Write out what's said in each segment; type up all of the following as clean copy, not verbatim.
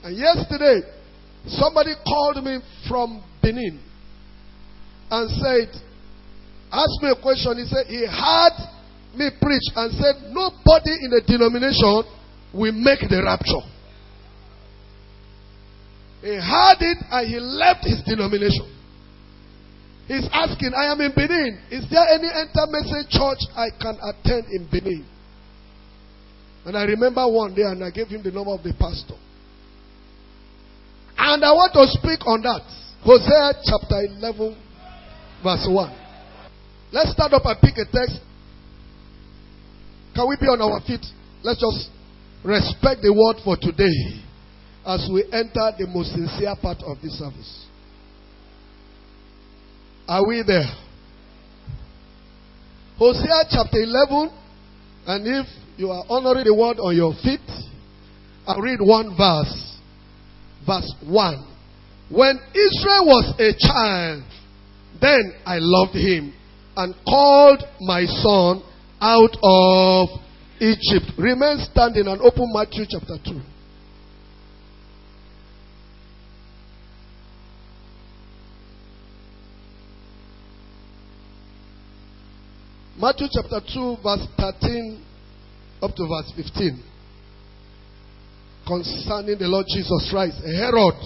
And yesterday, somebody called me from Benin and said, asked me a question. He said he heard me preach and said nobody in the denomination will make the rapture. He heard it and he left his denomination. He's asking, I am in Benin. Is there any Enter Message church I can attend in Benin? And I remember one day and I gave him the number of the pastor. And I want to speak on that. Hosea chapter 11 verse 1. Let's stand up and pick a text. Can we be on our feet? Let's just respect the word for today as we enter the most sincere part of this service. Are we there? Hosea chapter 11. And if you are honoring the word on your feet, I'll read one verse. Verse 1. When Israel was a child, then I loved him and called my son out of Egypt. Remain standing and open Matthew chapter 2. Matthew chapter 2 verse 13 up to verse 15. Concerning the Lord Jesus Christ, Herod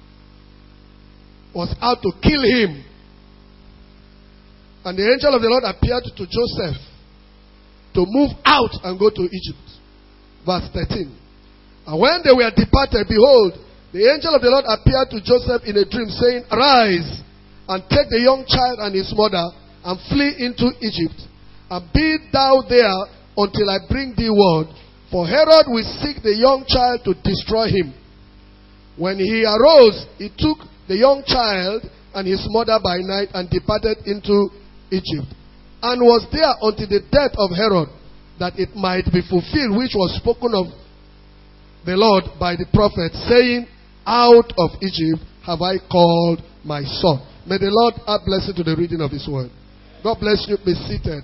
was out to kill him. And the angel of the Lord appeared to Joseph to move out and go to Egypt. Verse 13. And when they were departed, behold, the angel of the Lord appeared to Joseph in a dream, saying, Arise, and take the young child and his mother, and flee into Egypt, and be thou there until I bring thee word. For Herod will seek the young child to destroy him. When he arose, he took the young child and his mother by night and departed into Egypt, and was there until the death of Herod, that it might be fulfilled which was spoken of the Lord by the prophet, saying, Out of Egypt have I called my son. May the Lord add blessing to the reading of his word. God bless you. Be seated.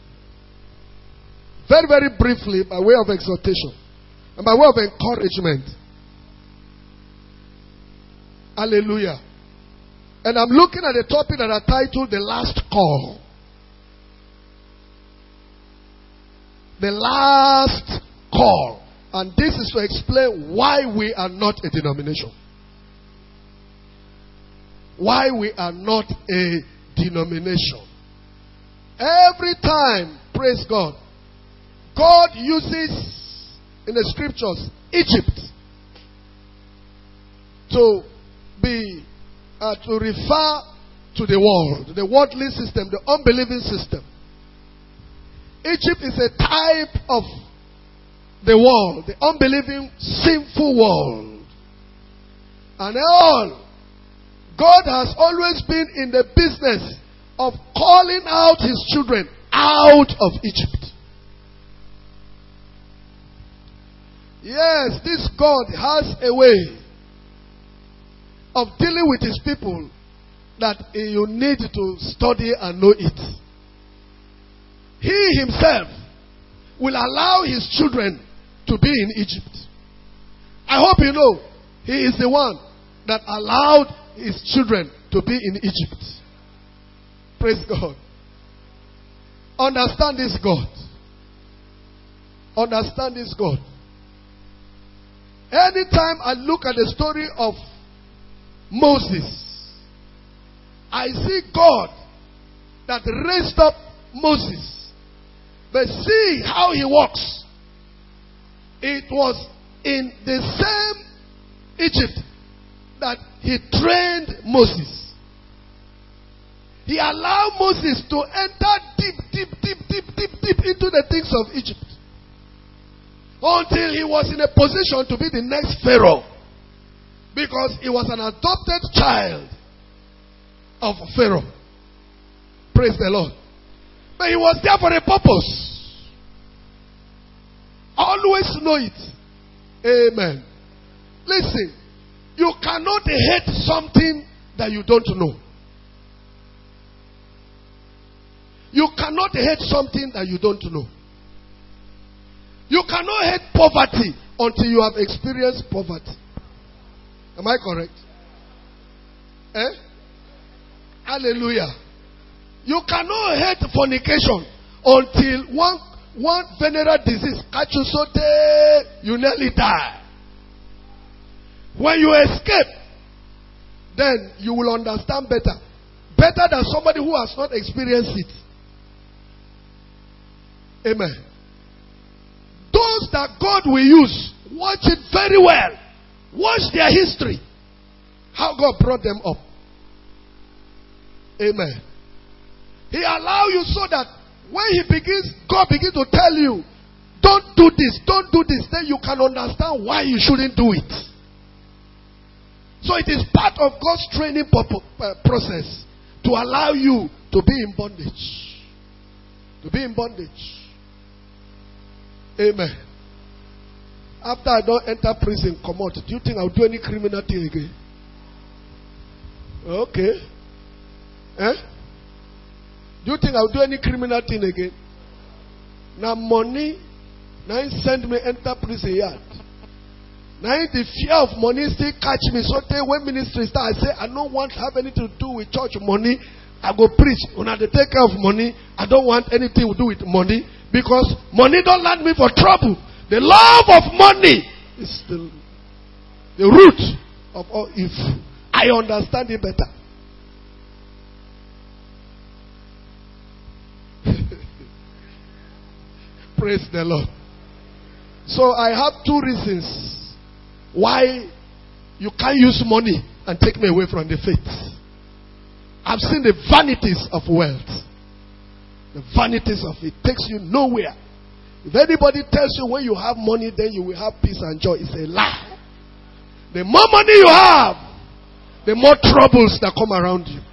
Very, very briefly, by way of exhortation and by way of encouragement. Hallelujah. And I'm looking at a topic that I titled The Last Call. The Last Call. And this is to explain why we are not a denomination. Why we are not a denomination. Every time, praise God, God uses in the scriptures Egypt to be to refer to the world, the worldly system, the unbelieving system. Egypt is a type of the world, the unbelieving, sinful world. And all, God has always been in the business of calling out his children out of Egypt. Yes, this God has a way of dealing with his people that you need to study and know it. He himself will allow his children to be in Egypt. I hope you know he is the one that allowed his children to be in Egypt. Praise God. Understand this God. Understand this God. Anytime I look at the story of Moses, I see God that raised up Moses. But see how he walks. It was in the same Egypt that he trained Moses. He allowed Moses to enter deep into the things of Egypt. Until he was in a position to be the next Pharaoh. Because he was an adopted child of Pharaoh. Praise the Lord. But he was there for a purpose. Always know it. Amen. Listen, you cannot hate something that you don't know. You cannot hate something that you don't know. You cannot hate poverty until you have experienced poverty. Am I correct? Hallelujah. You cannot hate fornication until one venereal disease catch you so you nearly die. When you escape, then you will understand better. Better than somebody who has not experienced it. Amen. Those that God will use, watch it very well. Watch their history. How God brought them up. Amen. He allows you so that when God begins to tell you, don't do this, then you can understand why you shouldn't do it. So it is part of God's training process to allow you to be in bondage. To be in bondage. Amen. After I don't enter prison, come out. Do you think I'll do any criminal thing again? Okay. Do you think I'll do any criminal thing again? Now money, now send me enter prison yard. Now the fear of money still catch me. So when ministry start, I say I don't want to have anything to do with church money. I go preach. When I take care of money, I don't want anything to do with money. Because money don't land me for trouble. The love of money is the root of all evil. I understand it better. Praise the Lord. So I have two reasons why you can't use money and take me away from the faith. I've seen the vanities of wealth. The vanities of it takes you nowhere. If anybody tells you when you have money, then you will have peace and joy, it's a lie. The more money you have, the more troubles that come around you.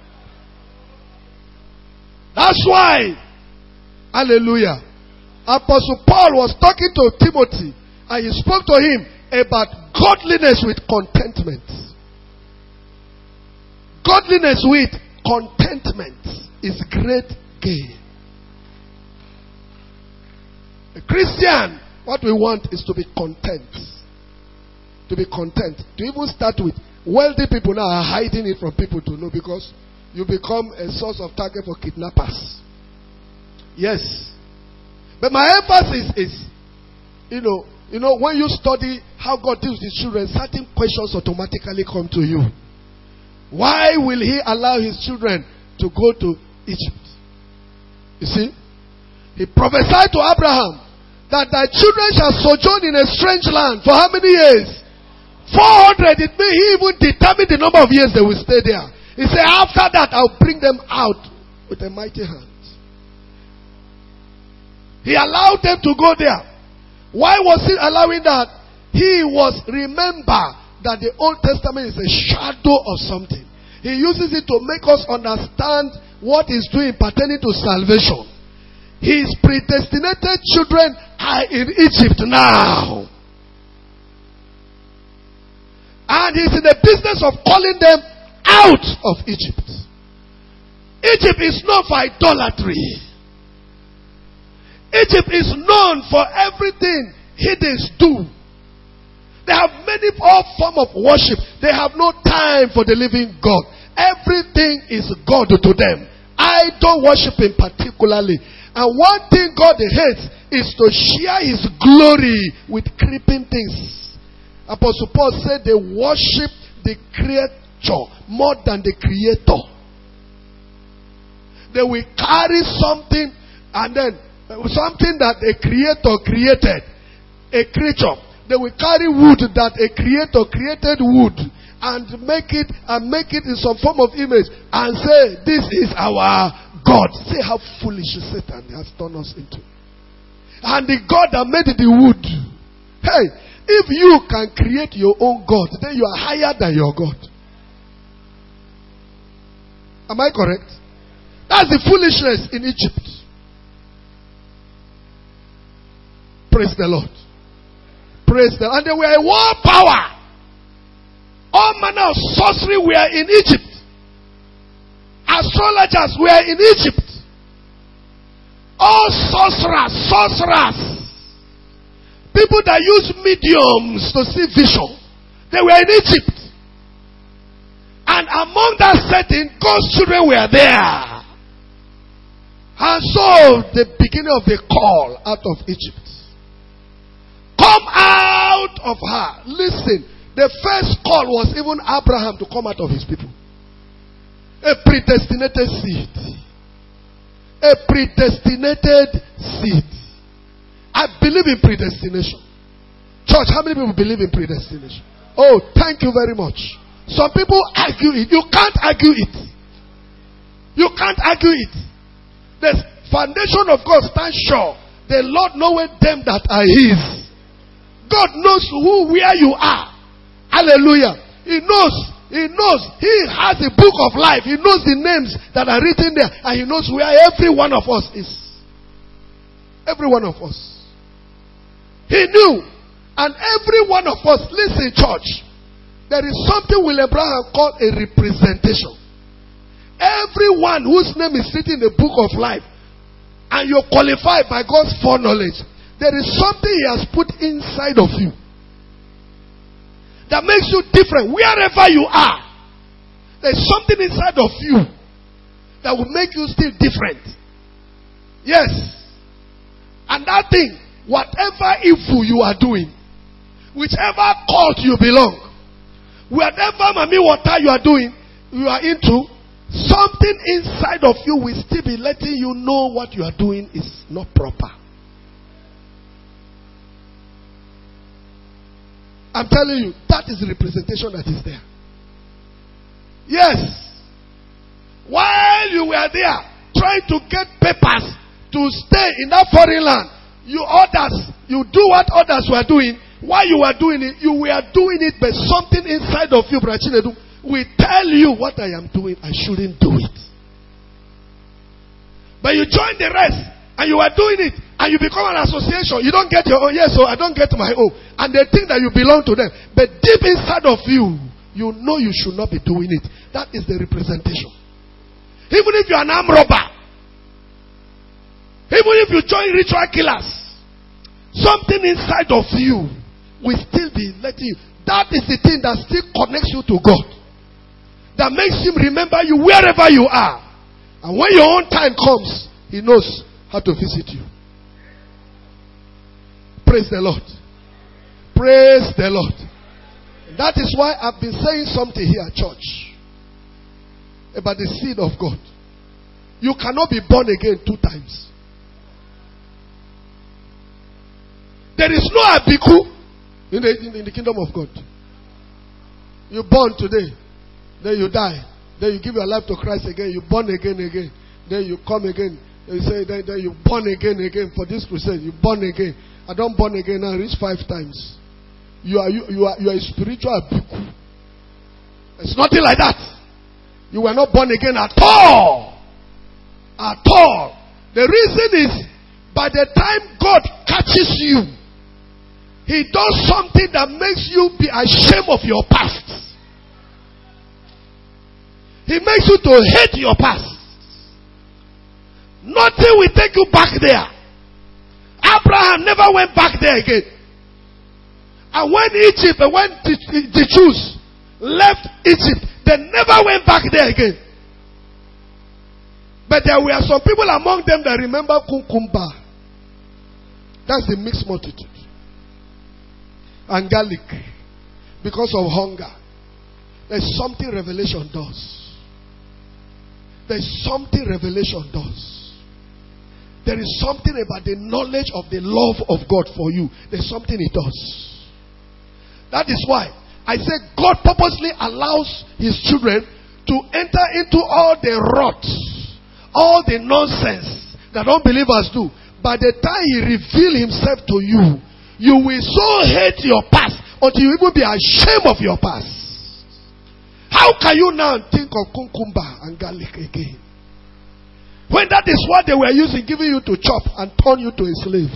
That's why, hallelujah, Apostle Paul was talking to Timothy and he spoke to him about godliness with contentment. Godliness with contentment is great gain. A Christian, what we want is to be content. To be content. To even start with, wealthy people now are hiding it from people to know because you become a source of target for kidnappers. Yes. But my emphasis is, you know, when you study how God deals with children, certain questions automatically come to you. Why will He allow His children to go to Egypt? You see? He prophesied to Abraham that thy children shall sojourn in a strange land. For how many years? 400. It means He even determined the number of years they will stay there. He said, after that, I'll bring them out with a mighty hand. He allowed them to go there. Why was He allowing that? Remember that the Old Testament is a shadow of something. He uses it to make us understand what He's doing pertaining to salvation. His predestinated children are in Egypt now. And He's in the business of calling them out of Egypt. Egypt is known for idolatry. Egypt is known for everything heathens do. They have many forms of worship. They have no time for the living God. Everything is God to them. Idol worshiping particularly. And one thing God hates is to share His glory with creeping things. Apostle Paul said they worship the creature more than the creator. They will carry something and then something that a creator created, a creature. They will carry wood that a creator created wood and make it in some form of image and say, this is our God. See how foolish Satan has turned us into. And the God that made the wood. Hey, if you can create your own God, then you are higher than your God. Am I correct? That's the foolishness in Egypt. Praise the Lord. Praise the Lord. And they were a war power. All manner of sorcery were in Egypt. Astrologers were in Egypt. All sorcerers. People that use mediums to see vision. They were in Egypt. among that setting, God's children were there. And so, the beginning of the call out of Egypt. Come out of her. Listen, the first call was even Abraham to come out of his people. A predestinated seed. A predestinated seed. I believe in predestination. Church, how many people believe in predestination? Oh, thank you very much. Some people argue it. You can't argue it. You can't argue it. The foundation of God stands sure. The Lord knoweth them that are His. God knows where you are. Hallelujah. He knows. He knows. He has a book of life. He knows the names that are written there. And He knows where every one of us is. Every one of us. He knew. And every one of us, listen, church. There is something William Branham called a representation. Everyone whose name is written in the book of life, and you're qualified by God's foreknowledge, there is something He has put inside of you that makes you different wherever you are. There's something inside of you that will make you still different. Yes. And that thing, whatever evil you are doing, whichever cult you belong, whatever mommy water you are doing, you are into, something inside of you will still be letting you know what you are doing is not proper. I'm telling you, that is the representation that is there. Yes. While you were there, trying to get papers to stay in that foreign land, you do what others were doing. While you were doing it, you were doing it, but something inside of you, Brother Chinedu, will tell you what I am doing, I shouldn't do it. But you join the rest, and you are doing it, and you become an association. You don't get your own. Yes, so I don't get my own. And they think that you belong to them. But deep inside of you, you know you should not be doing it. That is the representation. Even if you are an armed robber, even if you join ritual killers, something inside of you will still be letting you. That is the thing that still connects you to God. That makes Him remember you wherever you are. And when your own time comes, He knows how to visit you. Praise the Lord. Praise the Lord. That is why I've been saying something here, church, about the seed of God. You cannot be born again 2 times. There is no abiku in the kingdom of God. You're born today, then you die, then you give your life to Christ again, you're born again, then you come again, you say, then you're born again for this crusade, you're born again. I don't born again now, reach 5 times. You are a spiritual abiku. It's nothing like that. You were not born again at all. At all. The reason is, by the time God catches you, He does something that makes you be ashamed of your past. He makes you to hate your past. Nothing will take you back there. Abraham never went back there again. And when the Jews left Egypt, they never went back there again. But there were some people among them that remember cucumber. That's the mixed multitude. And garlic. Because of hunger. There's something Revelation does. There's something Revelation does. There is something about the knowledge of the love of God for you. There's something it does. That is why I say God purposely allows His children to enter into all the rot, all the nonsense that unbelievers do. By the time He reveals Himself to you, you will so hate your past until you even be ashamed of your past. How can you now think of cucumber and garlic again? When that is what they were using, giving you to chop and turn you to a slave.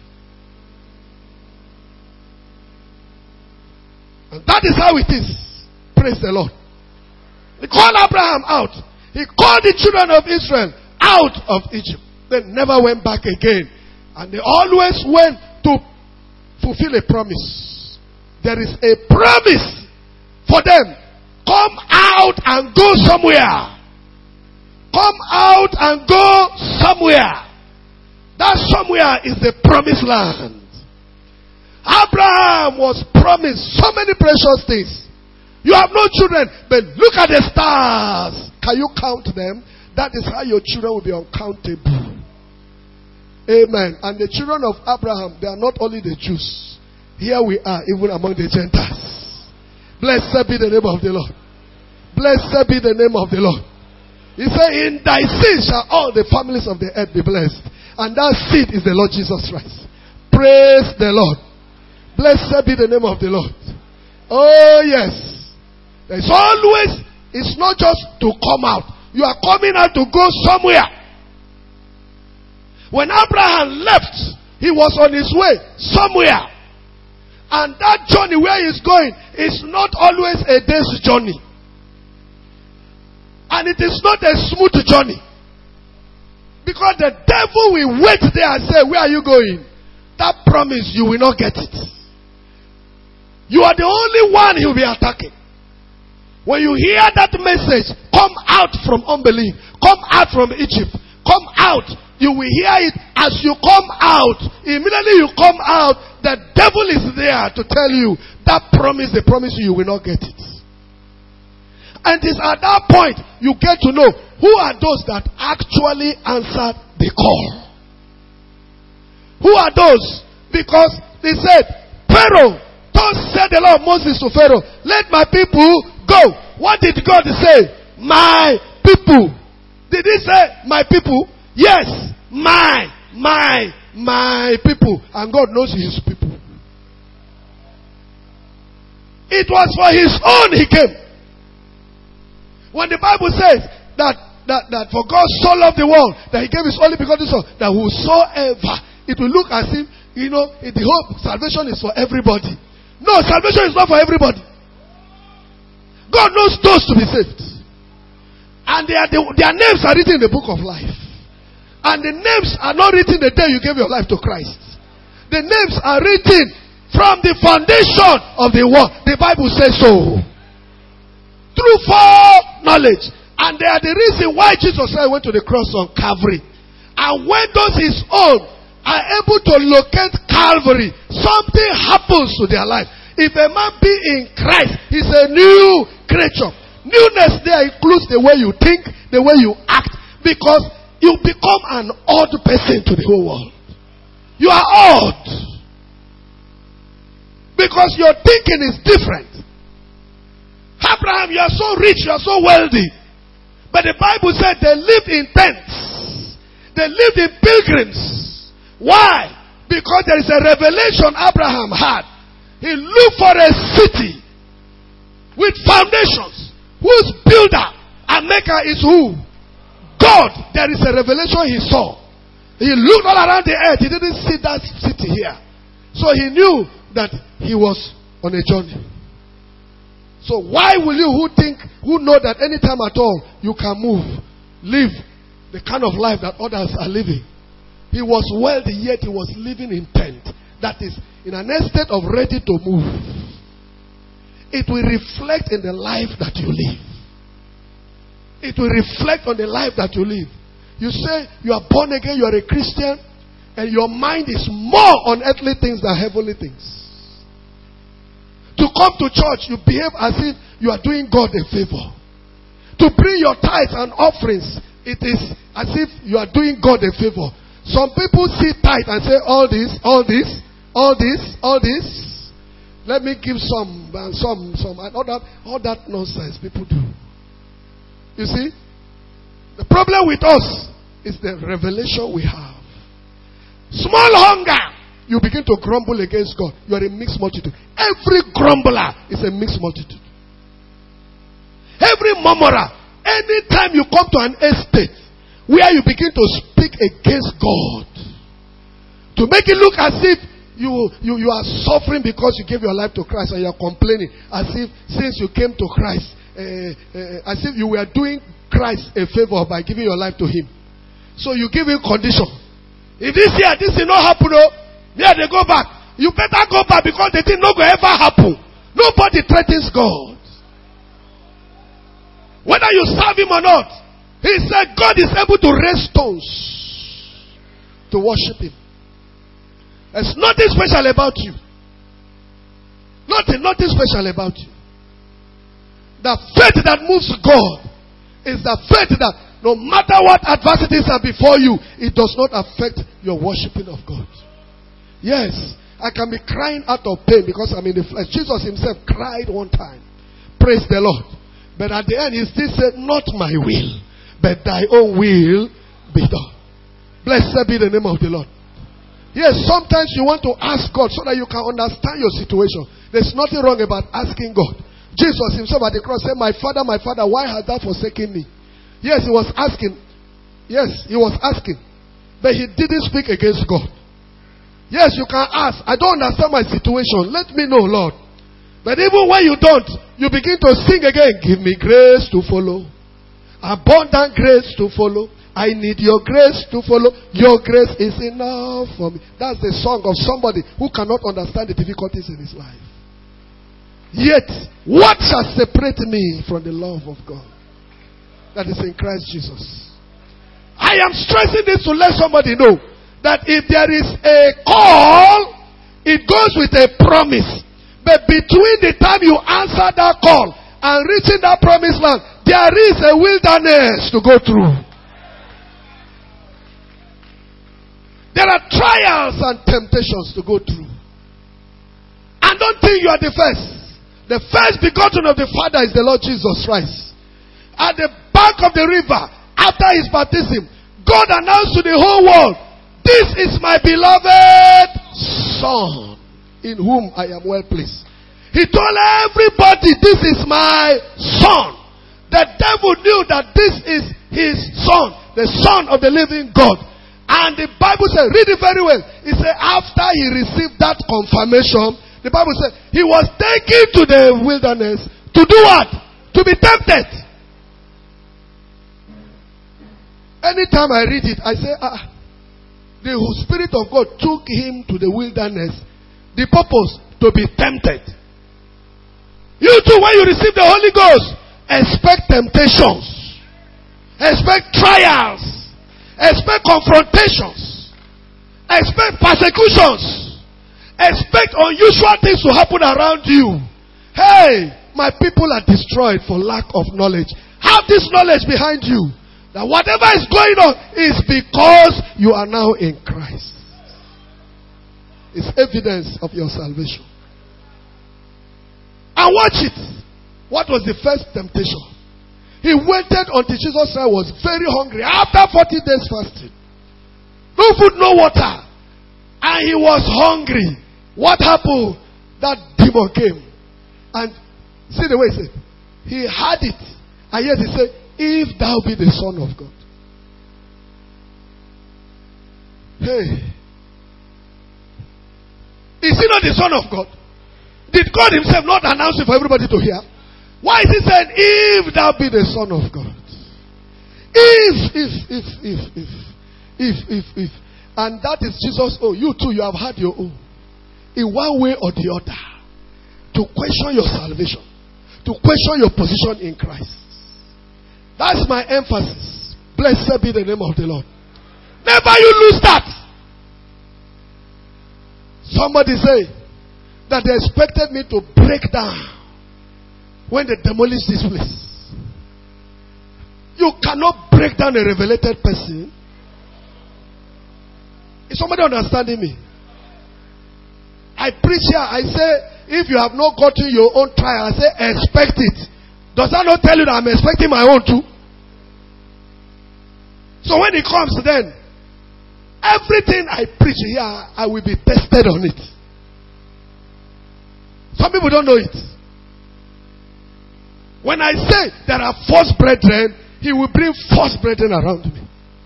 And that is how it is. Praise the Lord. He called Abraham out. He called the children of Israel out of Egypt. They never went back again. And they always went to fulfill a promise. There is a promise for them. Come out and go somewhere. Come out and go somewhere. That somewhere is the promised land. Abraham was promised so many precious things. You have no children, but look at the stars. Can you count them? That is how your children will be uncountable. Amen. And the children of Abraham, they are not only the Jews. Here we are, even among the Gentiles. Blessed be the name of the Lord. Blessed be the name of the Lord. He said, in thy seed shall all the families of the earth be blessed. And that seed is the Lord Jesus Christ. Praise the Lord. Blessed be the name of the Lord. Oh yes. There's always, it's not just to come out. You are coming out to go somewhere. When Abraham left, he was on his way somewhere. And that journey where he's going is not always a day's journey. And it is not a smooth journey. Because the devil will wait there and say, where are you going? That promise, you will not get it. You are the only one he will be attacking. When you hear that message, come out from unbelief. Come out from Egypt. Come out. You will hear it as you come out. Immediately you come out, the devil is there to tell you that promise, they promise you, you will not get it. And it's at that point you get to know who are those that actually answered the call. Who are those? Because they said, Pharaoh, thus said the Lord Moses to Pharaoh, let my people go. What did God say? My people. Did he say my people? Yes, my people. And God knows his people. It was for his own he came. When the Bible says that for God so loved the world that he gave his only begotten son, that whosoever, it will look as if, the whole salvation is for everybody. No, salvation is not for everybody. God knows those to be saved. And their names are written in the book of life. And the names are not written the day you gave your life to Christ. The names are written from the foundation of the world. The Bible says so. Through foreknowledge. And they are the reason why Jesus went to the cross on Calvary. And when those his own are able to locate Calvary, something happens to their life. If a man be in Christ, he's a new creature. Newness there includes the way you think, the way you act, because you become an odd person to the whole world. You are odd. Because your thinking is different. Abraham, you are so rich, you are so wealthy. But the Bible said they lived in tents. They lived in pilgrims. Why? Because there is a revelation Abraham had. He looked for a city with foundations, whose builder and maker is who? God. There is a revelation he saw. He looked all around the earth. He didn't see that city here. So he knew that he was on a journey. So why will you who know that anytime at all you can move, live the kind of life that others are living? He was wealthy, yet he was living in tent. That is, in an estate of ready to move. It will reflect in the life that you live. It will reflect on the life that you live. You say you are born again, you are a Christian, and your mind is more on earthly things than heavenly things. To come to church, you behave as if you are doing God a favor. To bring your tithes and offerings, it is as if you are doing God a favor. Some people see tithe and say, all this. Let me give some, and all that nonsense people do. You see, the problem with us is the revelation we have. Small hunger, you begin to grumble against God. You are a mixed multitude. Every grumbler is a mixed multitude. Every murmurer, anytime you come to an estate where you begin to speak against God, to make it look as if you are suffering because you gave your life to Christ, and you are complaining as if since you came to Christ, as if you were doing Christ a favor by giving your life to Him. So you give Him condition. If this will not happen, they go back. You better go back, because the thing not going to ever happen. Nobody threatens God. Whether you serve him or not, he said God is able to raise stones to worship him. There's nothing special about you. Nothing special about you. The faith that moves God is the faith that no matter what adversities are before you, it does not affect your worshiping of God. Yes, I can be crying out of pain because I'm in the flesh. Jesus himself cried one time. Praise the Lord. But at the end, he still said, not my will, but thy own will be done. Blessed be the name of the Lord. Yes, sometimes you want to ask God so that you can understand your situation. There's nothing wrong about asking God. Jesus himself at the cross said, my Father, why hast thou forsaken me? Yes, he was asking. Yes, he was asking. But he didn't speak against God. Yes, you can ask. I don't understand my situation. Let me know, Lord. But even when you don't, you begin to sing again. Give me grace to follow. Abundant grace to follow. I need your grace to follow. Your grace is enough for me. That's the song of somebody who cannot understand the difficulties in his life. Yet, what shall separate me from the love of God that is in Christ Jesus? I am stressing this to let somebody know that if there is a call, it goes with a promise. But between the time you answer that call and reaching that promised land, there is a wilderness to go through. There are trials and temptations to go through. And don't think you are the first. The first begotten of the Father is the Lord Jesus Christ. At the bank of the river, after his baptism, God announced to the whole world, this is my beloved Son, in whom I am well pleased. He told everybody, this is my Son. The devil knew that this is his Son, the Son of the living God. And the Bible says, read it very well. It said, after he received that confirmation, the Bible said, he was taken to the wilderness to do what? To be tempted. Anytime I read it, I say, the Spirit of God took him to the wilderness. The purpose, to be tempted. You too, when you receive the Holy Ghost, expect temptations. Expect trials. Expect confrontations. Expect persecutions. Expect unusual things to happen around you. Hey, my people are destroyed for lack of knowledge. Have this knowledge behind you. That whatever is going on is because you are now in Christ. It's evidence of your salvation. And watch it. What was the first temptation? He waited until Jesus Christ was very hungry. After 40 days fasting. No food, no water. And he was hungry. What happened? That demon came. And see the way he said. He had it. And yet he said, if thou be the Son of God. Hey. Is he not the Son of God? Did God himself not announce it for everybody to hear? Why is he saying, if thou be the Son of God? If. And that is Jesus' own. You too, you have had your own. In one way or the other. To question your salvation. To question your position in Christ. That's my emphasis. Blessed be the name of the Lord. Never you lose that. Somebody say that they expected me to break down when they demolished this place. You cannot break down a revelated person. Is somebody understanding me? I preach here, I say, if you have not gotten your own trial, I say, expect it. Does that not tell you that I'm expecting my own too? So when it comes then, everything I preach here, I will be tested on it. Some people don't know it. When I say there are false brethren, he will bring false brethren around me.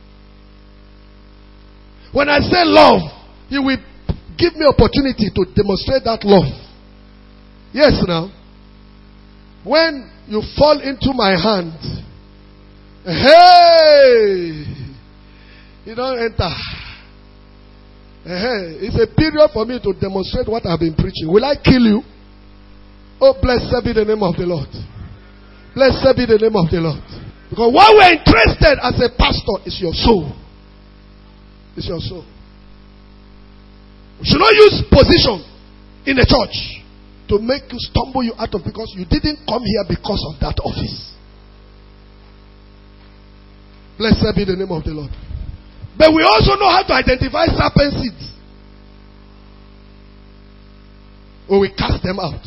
When I say love, he will give me opportunity to demonstrate that love. Yes, now. When you fall into my hand, hey, you don't enter. It's a period for me to demonstrate what I've been preaching. Will I kill you? Oh, blessed be the name of the Lord. Blessed be the name of the Lord. Because what we're interested as a pastor is your soul. It's your soul. We should not use position in the church to make you stumble you out of, because you didn't come here because of that office. Blessed be the name of the Lord. But we also know how to identify serpent seeds. When we cast them out.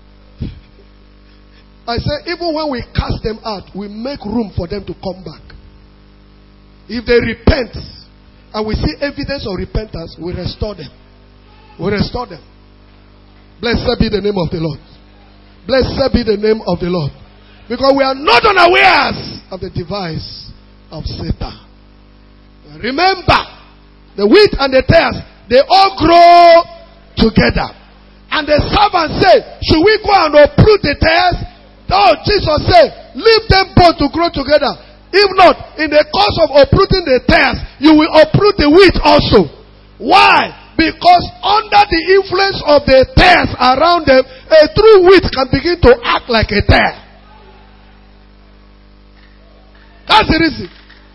I say, even when we cast them out, we make room for them to come back. If they repent, and we see evidence of repentance, we restore them. We restore them. Blessed be the name of the Lord. Blessed be the name of the Lord. Because we are not unawares of the device of Satan. Remember, the wheat and the tares, they all grow together. And the servant said, should we go and uproot the tares? No, Jesus said, leave them both to grow together. If not, in the course of uprooting the tares, you will uproot the wheat also. Why? Because under the influence of the tares around them, a true wheat can begin to act like a tare. That's the reason.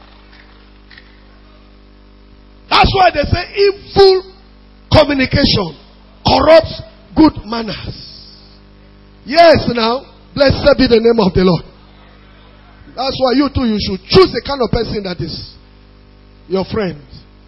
That's why they say evil communication corrupts good manners. Yes, now. Blessed be the name of the Lord. That's why you too, you should choose the kind of person that is your friend.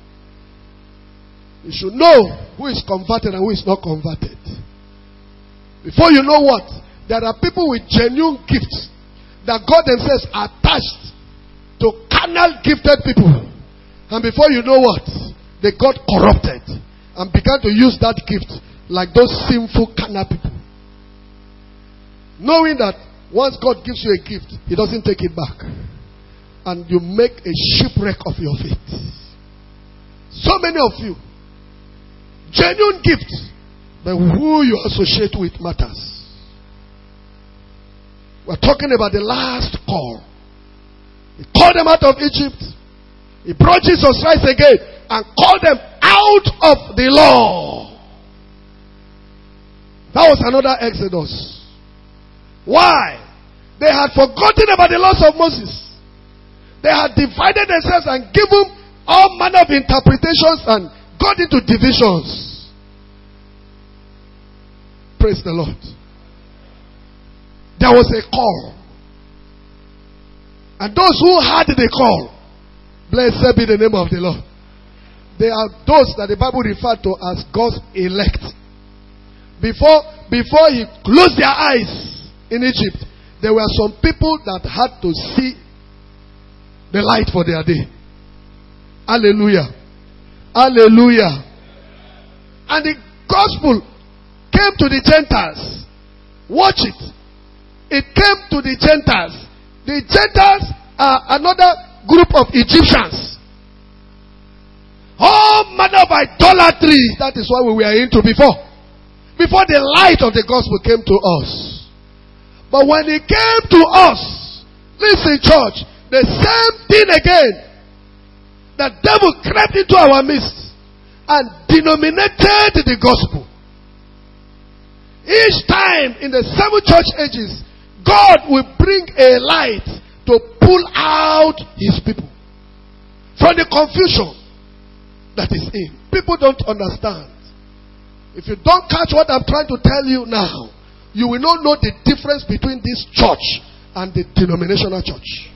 You should know who is converted and who is not converted. Before you know what, there are people with genuine gifts that God themselves attached to carnal gifted people. And before you know what, they got corrupted and began to use that gift like those sinful carnal people. Knowing that once God gives you a gift, He doesn't take it back. And you make a shipwreck of your faith. So many of you, genuine gifts, but who you associate with matters. We're talking about the last call. He called them out of Egypt. He brought Jesus Christ again and called them out of the law. That was another Exodus. Why? They had forgotten about the laws of Moses. They had divided themselves and given all manner of interpretations and got into divisions. Praise the Lord. There was a call. And those who had the call, blessed be the name of the Lord. They are those that the Bible referred to as God's elect. Before He closed their eyes in Egypt, there were some people that had to see the light for their day. Hallelujah. Hallelujah. And the gospel came to the Gentiles. Watch it. It came to the Gentiles. The Gentiles are another group of Egyptians. All manner of idolatry. That is what we were into before. Before the light of the gospel came to us. But when it came to us, listen church, the same thing again. The devil crept into our midst and denominated the gospel. Each time in the 7 church ages, God will bring a light to pull out His people from the confusion that is in. People don't understand. If you don't catch what I'm trying to tell you now, you will not know the difference between this church and the denominational church.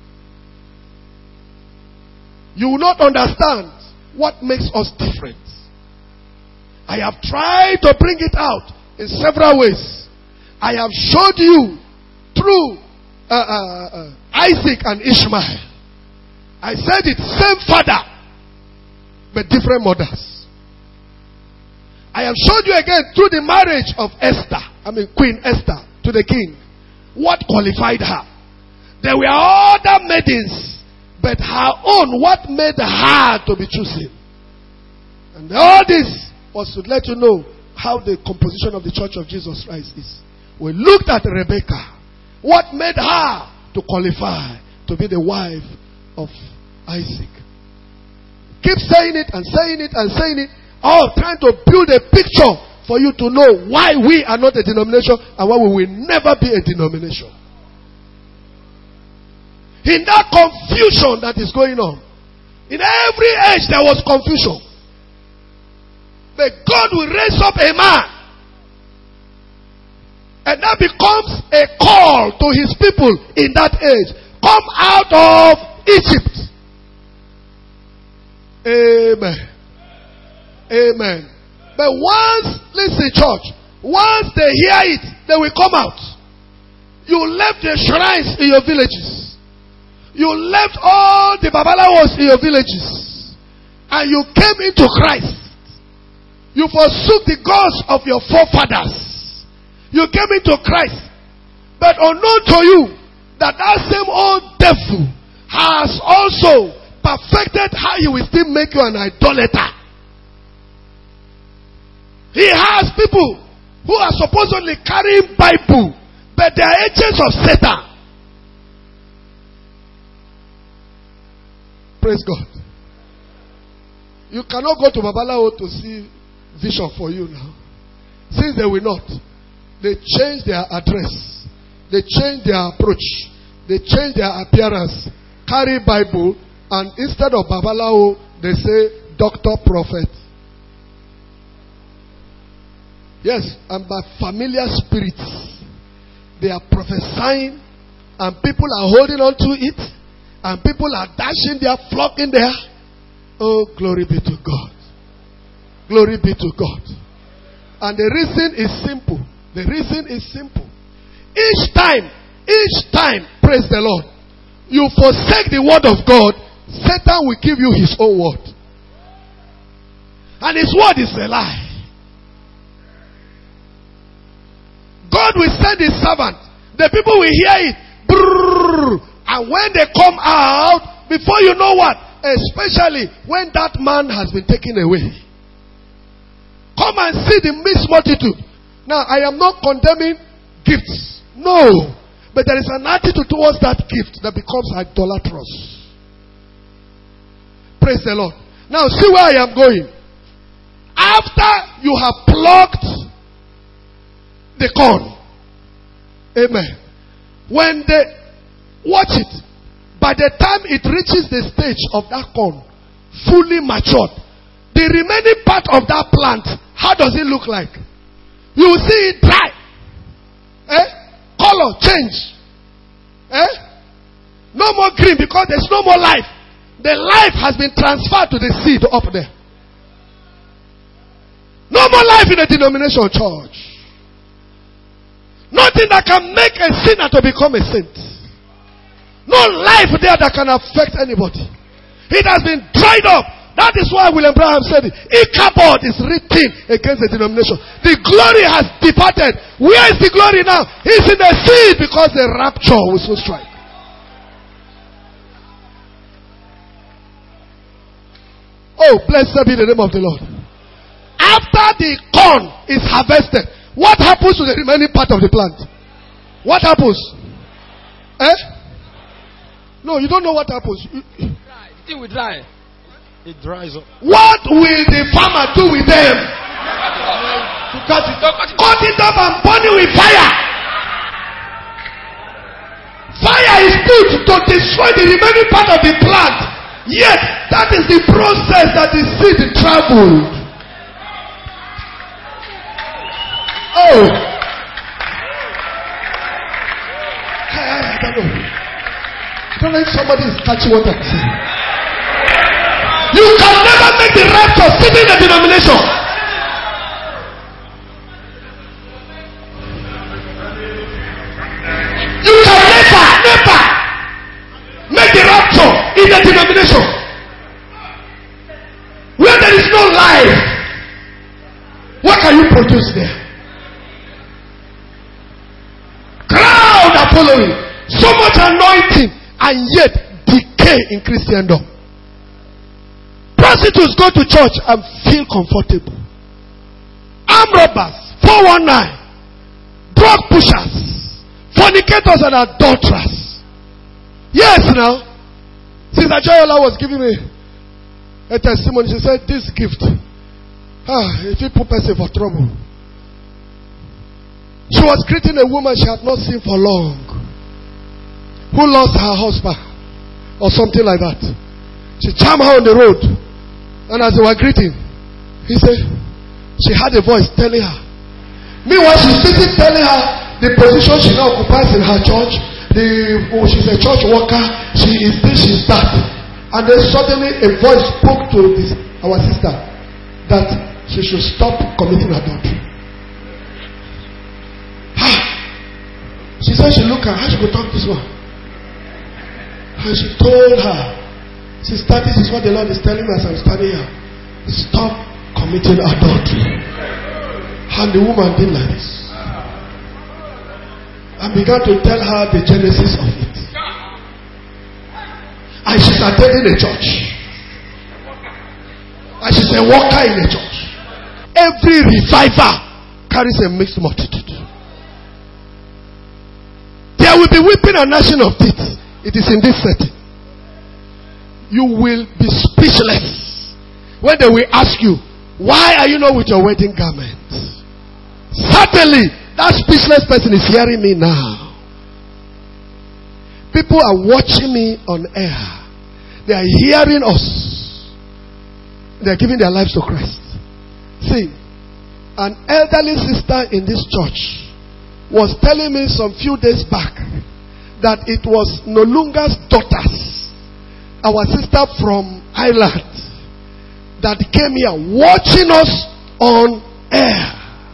You will not understand what makes us different. I have tried to bring it out in several ways. I have showed you through Isaac and Ishmael. I said it, same father, but different mothers. I have showed you again through the marriage of Queen Esther to the king. What qualified her? There were other maidens, but her own, what made her to be chosen? And all this was to let you know how the composition of the Church of Jesus Christ is. We looked at Rebecca. What made her to qualify to be the wife of Isaac? Keep saying it and saying it and saying it. All trying to build a picture for you to know why we are not a denomination and why we will never be a denomination. In that confusion that is going on. In every age there was confusion. But God will raise up a man. And that becomes a call to his people in that age. Come out of Egypt. Amen. Amen. But once, listen church, once they hear it, they will come out. You left the shrines in your villages. You left all the babalawos in your villages. And you came into Christ. You forsook the gods of your forefathers. You came into Christ. But unknown to you, that same old devil has also perfected how he will still make you an idolater. He has people who are supposedly carrying Bible, but they are agents of Satan. Praise God. You cannot go to Babalawo to see vision for you now. Since they will not. They change their address. They change their approach. They change their appearance. Carry Bible. And instead of Babalawo, they say doctor, prophet. Yes, and by familiar spirits. They are prophesying. And people are holding on to it. And people are dashing their flock in there. Oh, glory be to God. Glory be to God. And the reason is simple. The reason is simple. Each time, praise the Lord, you forsake the word of God, Satan will give you his own word. And his word is a lie. God will send his servant. The people will hear it. Brrr, and when they come out, before you know what, especially when that man has been taken away. Come and see the mixed multitude. Now, I am not condemning gifts. No. But there is an attitude towards that gift that becomes idolatrous. Praise the Lord. Now, see where I am going. After you have plucked the corn. Amen. When they watch it, by the time it reaches the stage of that corn, fully matured, the remaining part of that plant, how does it look like? You will see it dry. Color change. No more green because there's no more life. The life has been transferred to the seed up there. No more life in a denomination church. Nothing that can make a sinner to become a saint. No life there that can affect anybody. It has been dried up. That is why William Branham said it. Ichabod is written against the denomination. The glory has departed. Where is the glory now? It's in the seed because the rapture will so strike. Oh, blessed be the name of the Lord. After the corn is harvested, what happens to the remaining part of the plant? What happens? No, you don't know what happens. It will dry. It dries up. What will the farmer do with them? To cut it up and burn it with fire. Fire is put to destroy the remaining part of the plant. Yet, that is the process that the seed traveled. Oh. I don't know. I don't know if somebody is catching what I'm saying. You can never make the rapture sitting in the denomination. You can never make the rapture in the denomination. Where there is no life, what can you produce there? Crowd are following. So much anointing and yet decay in Christendom. Prostitutes go to church and feel comfortable. Armed robbers, 419, drug pushers, fornicators and adulterers. Yes, now. Sister Joyola was giving me a testimony. She said, this gift, if you put person for trouble. She was greeting a woman she had not seen for long, who lost her husband. or something like that. She jammed her on the road. And as they were greeting, he said, she had a voice telling her. Meanwhile, she's busy telling her the position she now occupies in her church. She's a church worker. She is this, she's that. And then suddenly a voice spoke to our sister that she should stop committing adultery. She said she looked at her, how she could talk this one. And she told her, sister, this is what the Lord is telling me as I'm standing here. Stop committing adultery. And the woman did like this. I began to tell her the genesis of it. And she's attending a church. And she's a worker in a church. Every revival carries a mixed multitude. There will be weeping and gnashing of teeth. It is in this setting. You will be speechless when they will ask you, why are you not with your wedding garment? Certainly, that speechless person is hearing me now. People are watching me on air. They are hearing us. They are giving their lives to Christ. See, an elderly sister in this church was telling me some few days back that it was Nolunga's daughters, our sister from Ireland, that came here watching us on air.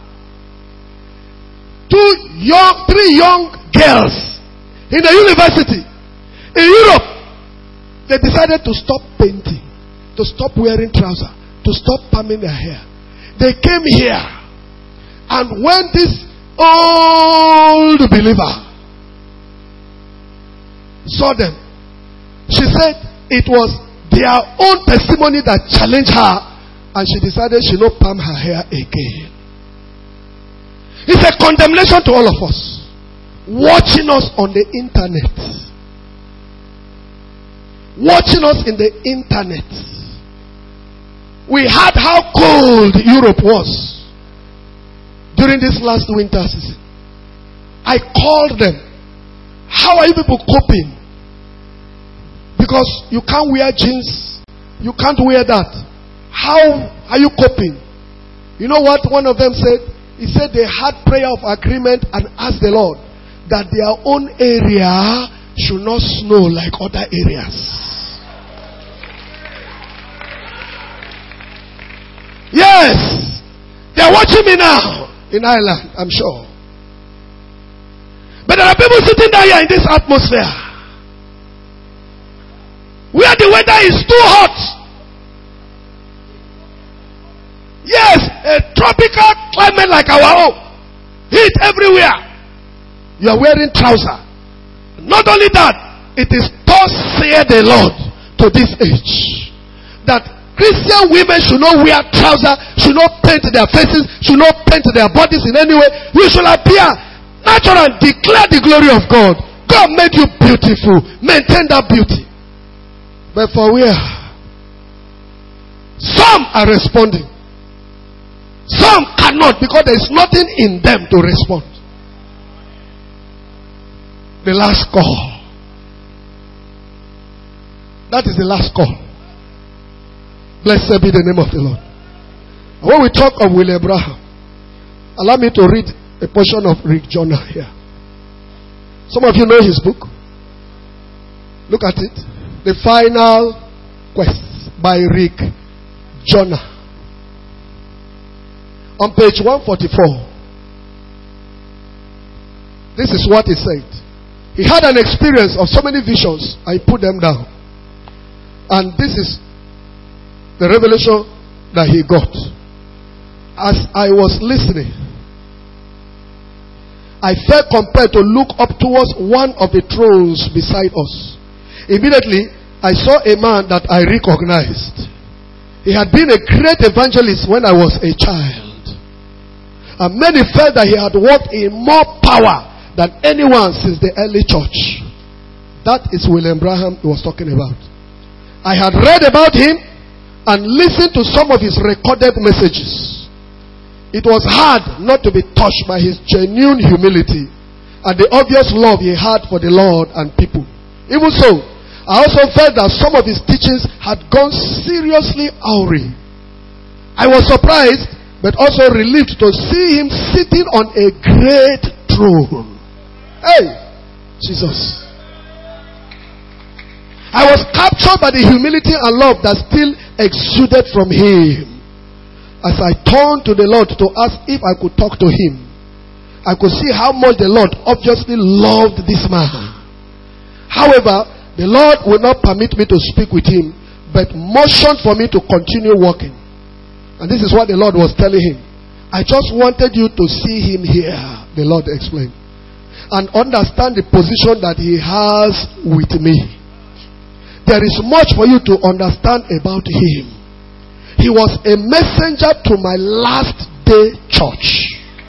Three young girls in the university in Europe, they decided to stop painting, to stop wearing trousers, to stop palming their hair. They came here, and when this old believer saw them, she said it was their own testimony that challenged her, and she decided she not palm her hair again. It's a condemnation to all of us watching us on the internet. Watching us in the internet. We heard how cold Europe was during this last winter season. I called them. How are you people coping? Because you can't wear jeans. You can't wear that. How are you coping? You know what one of them said? He said they had prayer of agreement and asked the Lord that their own area should not snow like other areas. Yes, they are watching me now in Ireland, I'm sure. But there are people sitting down here in this atmosphere where the weather is too hot. Yes, a tropical climate like our own. Heat everywhere. You are wearing trousers. Not only that, it is thus saith the Lord to this age that Christian women should not wear trousers, should not paint their faces, should not paint their bodies in any way. You should appear natural and declare the glory of God. God made you beautiful. Maintain that beauty. But for where? Some are responding. Some cannot because there is nothing in them to respond. The last call. That is the last call. Blessed be the name of the Lord. When we talk of William Branham, allow me to read a portion of Rick Jonah here. Some of you know his book. Look at it. The Final Quest by Rick Jonah. On page 144, this is what he said. He had an experience of so many visions. I put them down. And this is the revelation that he got. As I was listening, I felt compelled to look up towards one of the thrones beside us. Immediately, I saw a man that I recognized. He had been a great evangelist when I was a child. And many felt that he had walked in more power than anyone since the early church. That is William Branham he was talking about. I had read about him and listened to some of his recorded messages. It was hard not to be touched by his genuine humility and the obvious love he had for the Lord and people. Even so, I also felt that some of his teachings had gone seriously awry. I was surprised, but also relieved to see him sitting on a great throne. Hey, Jesus. I was captured by the humility and love that still exuded from him. As I turned to the Lord to ask if I could talk to him, I could see how much the Lord obviously loved this man. However, the Lord would not permit me to speak with him, but motioned for me to continue walking. And this is what the Lord was telling him. I just wanted you to see him here, the Lord explained, and understand the position that he has with me. There is much for you to understand about him. He was a messenger to my last day church.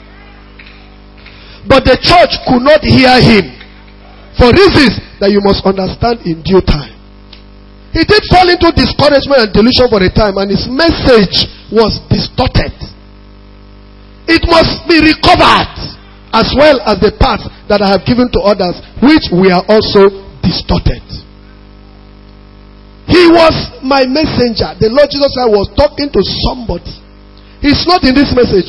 But the church could not hear him for reasons that you must understand in due time. He did fall into discouragement and delusion for a time, and his message was distorted. It must be recovered, as well as the parts that I have given to others, which we are also distorted. He was my messenger. The Lord Jesus Christ was talking to somebody. He's not in this message.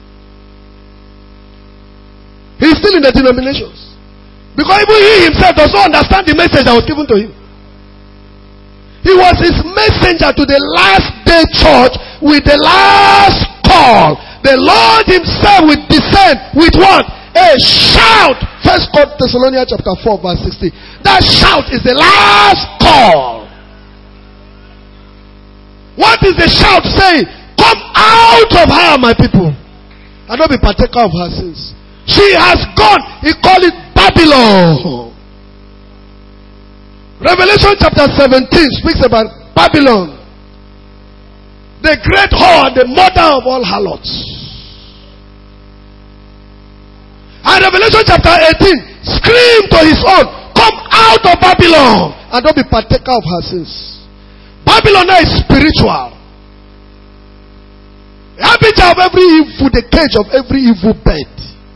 He's still in the denominations. Because even he himself does not understand the message that was given to him. He was his messenger to the last day church with the last call. The Lord himself will descend with what? A shout. 1 Thessalonians chapter 4 verse 16. That shout is the last call. What is the shout saying? Come out of her, my people, and don't be partaker of her sins. She has gone. He called it Babylon. Revelation chapter 17 speaks about Babylon, the great whore, the mother of all harlots. And Revelation chapter 18 screamed to his own, come out of Babylon and don't be partaker of her sins. Babylon now is spiritual. The habitat of every evil, the cage of every evil bird.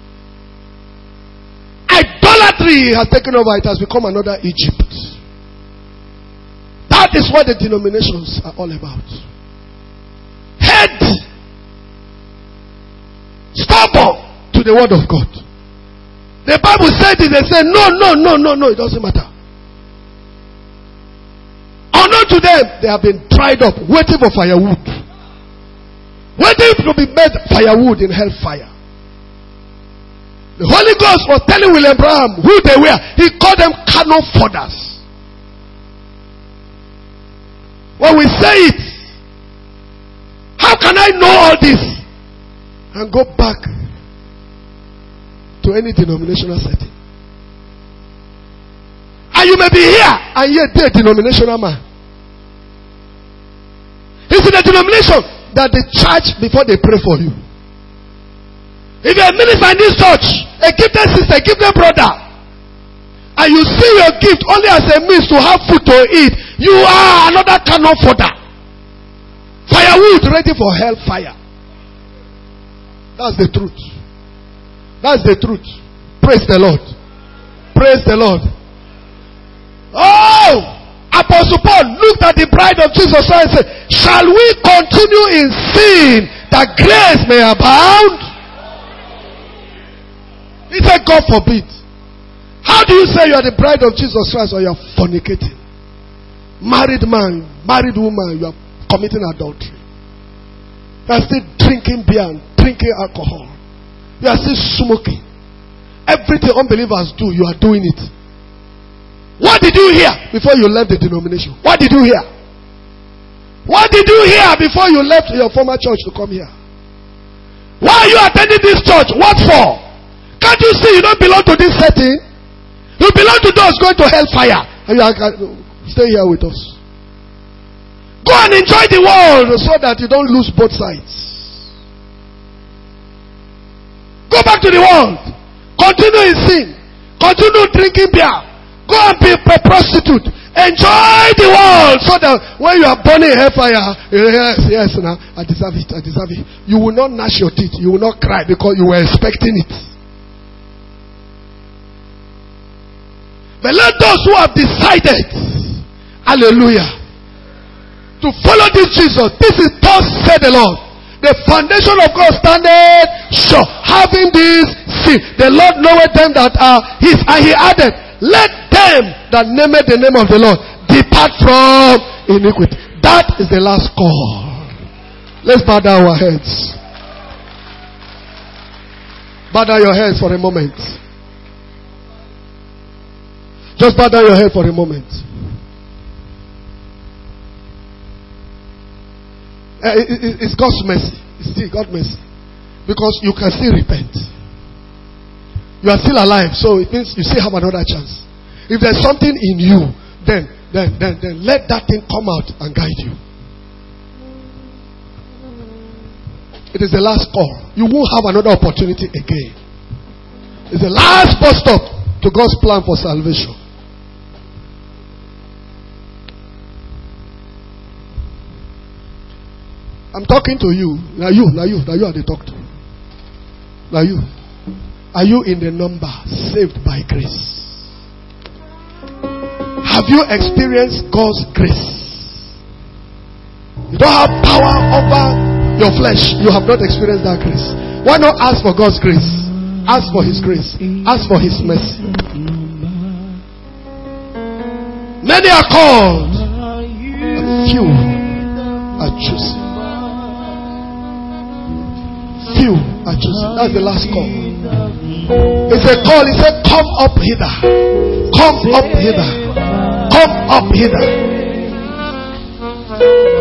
Idolatry has taken over. It has become another Egypt. That is what the denominations are all about. Head stubborn to the word of God. The Bible said it, they say no, it doesn't matter. Unknown to them, they have been dried up, waiting for firewood. Waiting to be made firewood in hellfire. The Holy Ghost was telling William Branham who they were. He called them cannon fodders. When we say it, how can I know all this and go back to any denominational setting? And you may be here and yet be a denominational man. It's in the denomination that they charge before they pray for you. If you're a minister in this church, a gifted sister, a gifted brother, and you see your gift only as a means to have food to eat, you are another cannon fodder. Firewood ready for hellfire. That's the truth. That's the truth. Praise the Lord. Praise the Lord. Oh! Apostle Paul looked at the bride of Jesus and said, shall we continue in sin that grace may abound? He said, God forbid. How do you say you are the bride of Jesus Christ or you are fornicating? Married man, married woman, you are committing adultery. You are still drinking beer and drinking alcohol. You are still smoking. Everything unbelievers do, you are doing it. What did you hear before you left the denomination? What did you hear? What did you hear before you left your former church to come here? Why are you attending this church? What for? Can't you see you don't belong to this setting? You belong to those going to hellfire. And you are, stay here with us. Go and enjoy the world so that you don't lose both sides. Go back to the world. Continue in sin. Continue drinking beer. Go and be a prostitute. Enjoy the world so that when you are burning hellfire, yes, now I deserve it. You will not gnash your teeth. You will not cry because you were expecting it. But let those who have decided Hallelujah. To follow this Jesus. This is thus said the Lord. The foundation of God standeth sure. Having this seal, the Lord knoweth them that are his. And he added, let them that name the name of the Lord depart from iniquity. That is the last call. Let's bow down our heads. Bow down your heads for a moment. Just bow down your head for a moment. It's God's mercy. It's still God's mercy. Because you can still repent. You are still alive, so it means you still have another chance. If there's something in you, then let that thing come out and guide you. It is the last call. You won't have another opportunity again. It's the last bus stop to God's plan for salvation. I'm talking to you. Now you are the talk to. Now you. Are you in the number saved by grace? Have you experienced God's grace? You don't have power over your flesh. You have not experienced that grace. Why not ask for God's grace? Ask for His grace. Ask for His mercy. Many are called, and few are chosen. Few are chosen. That's the last call. It's a call. He said, come up hither. Come up hither. Come up hither.